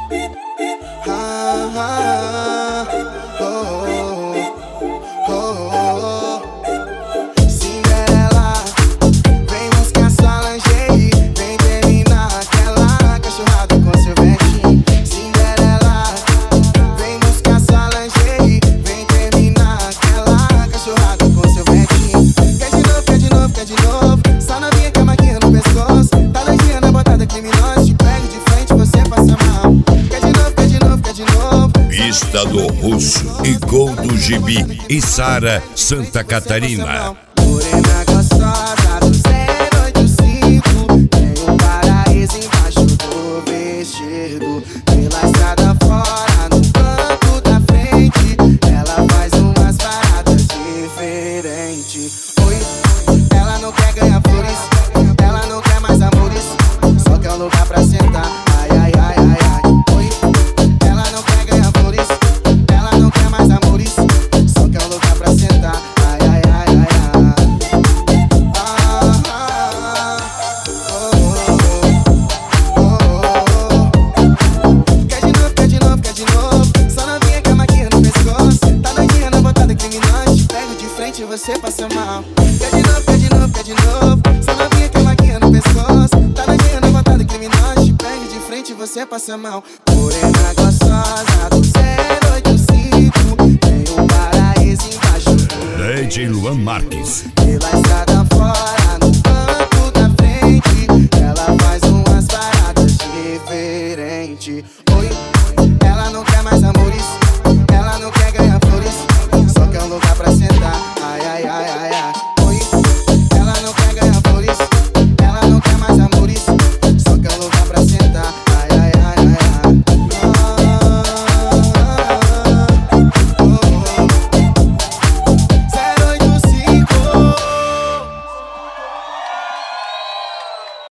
Ah, ah, oh, oh, oh, oh. Cinderela, vem buscar sua lingerie, vem terminar aquela cachorrada com seu ventinho. Cinderela, vem buscar sua lingerie, vem terminar aquela cachorrada com seu ventinho. Quer de novo, quer de novo, quer de novo. Só novinha com a maquinha no pescoço. Tá doidinha na botada criminosa. Te pego de frente, você passa mal. Quer de novo, quer de novo, quer de novo. Pista do Russo e Gol do Gibi e Sara, Santa Catarina. Morena gostosa do 085, tem um paraíso embaixo do vestido. Pela estrada fora, no banco da frente, ela faz umas paradas diferentes. Oi, ela não quer ganhar flores, ela não quer mais amores, só quer um lugar pra sentar. Ai, ai, ai, ai, ai. Oi, ela não quer ganhar flores, ela não quer mais amores, só quer um lugar pra sentar. Ai, ai, ai, ai, ai. Ah, ah, oh, oh, oh. Quer de novo, quer de novo, quer de novo. Só novinha com a maquinha no pescoço. Tá doidinha na botada criminosa. Te pego de frente e você passa mal. Quer de novo, quer de novo, quer de novo. Só novinha com a maquinha no pescoço. Tá doidinha na botada criminosa. Te pego de frente e você passa mal. Morena gostosa do 085, tem um paraíso embaixo do DJ Luan Marques. pela estrada fora, no banco da frente, ela faz umas paradas diferentes. Oi, ela não quer mais amores, ela não quer ganhar flores, só quer um lugar pra sentar. Ai, ai, ai, ai,